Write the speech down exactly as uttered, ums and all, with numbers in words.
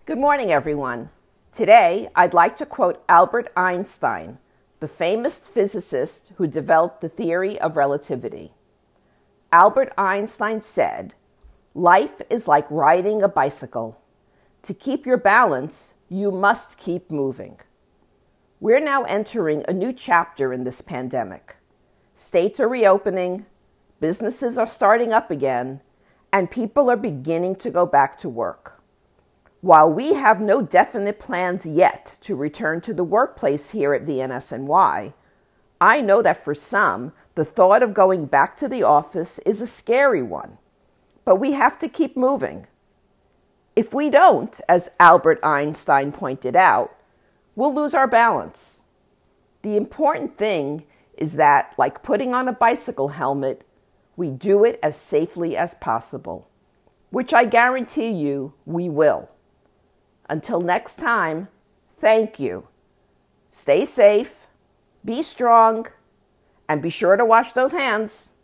Good morning, everyone. Today, I'd like to quote Albert Einstein, the famous physicist who developed the theory of relativity. Albert Einstein said, "Life is like riding a bicycle. To keep your balance, you must keep moving." We're now entering a new chapter in this pandemic. States are reopening, businesses are starting up again, and people are beginning to go back to work. While we have no definite plans yet to return to the workplace here at V N S N Y, I know that for some, the thought of going back to the office is a scary one. But we have to keep moving. If we don't, as Albert Einstein pointed out, we'll lose our balance. The important thing is that, like putting on a bicycle helmet, we do it as safely as possible, which I guarantee you we will. Until next time, thank you. Stay safe, be strong, and be sure to wash those hands.